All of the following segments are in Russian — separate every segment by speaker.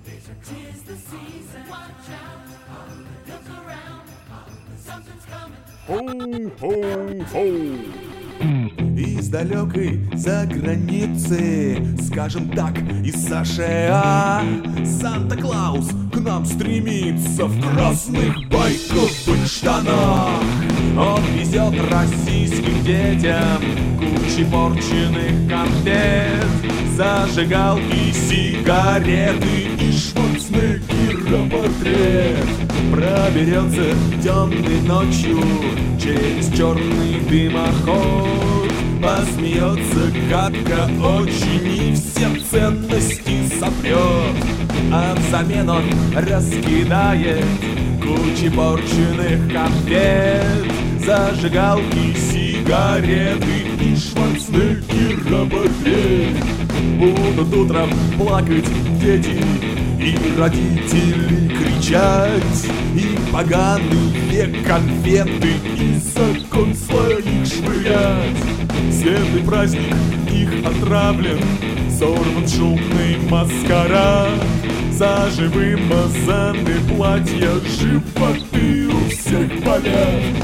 Speaker 1: 'Tis the season, watch out, look around, something's coming.
Speaker 2: Хоу-хоу-хоу. Из далекой заграницы, скажем так, из США, Санта-Клаус к нам стремится в красных байковых штанах. Он везет российским детям кучи порченных конфет, зажигалки, сигареты и Шварценеггера портрет. Проберется темной ночью через черный дымоход, посмеется гадко очень и все ценности сопрет. А взамен он раскидает кучи порченных конфет, зажигалки, сигареты и Шварценеггера портрет. Будут утром плакать дети и родители кричать, и поганые конфеты из окон своих швырять. Светлый праздник их отравлен, сорван шумный маскарад. Заживо вымазаны платья, животы у всех болят.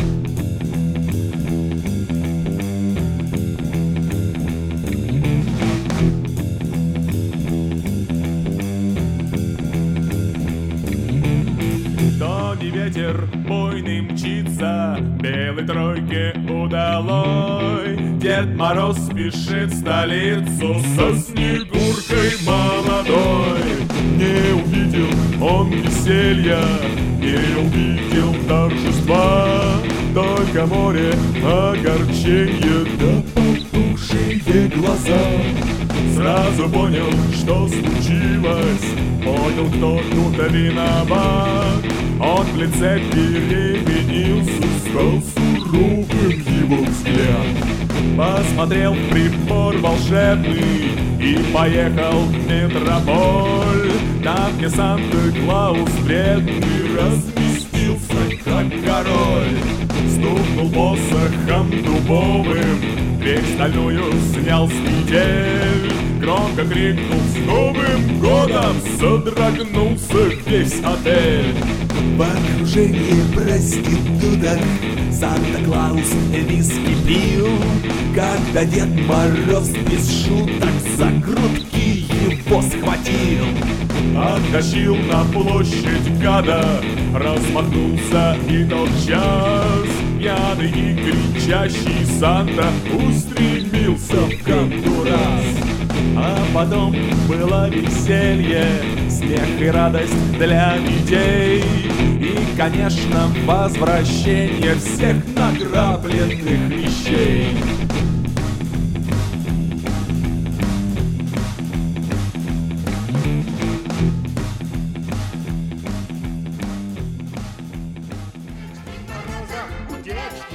Speaker 2: Тонкий ветер буйный мчится, белой тройке удалой. Дед Мороз спешит в столицу со Снегуркой молодой. Не увидел он веселья, не увидел торжества, только море огорченья да потухшие глаза. Сразу понял, что случилось, понял, кто тут виноват. Он в лице переменился, стал суровым его взгляд. Посмотрел в прибор волшебный и поехал в метрополь, там, где Санта-Клаус вредный разместился, как король. Стукнул посохом дубовым, дверь стальную снял с петель, громко крикнул «С Новым годом!» Содрогнулся весь отель. В окружении проституток Санта-Клаус виски пил, когда Дед Мороз без шуток за грудки его схватил. Оттащил на площадь гада, размахнулся и тотчас пьяный и кричащий Санта устремился в Гондурас. А потом было веселье, смех и радость для детей, и, конечно, возвращение всех награбленных вещей.
Speaker 3: Утечки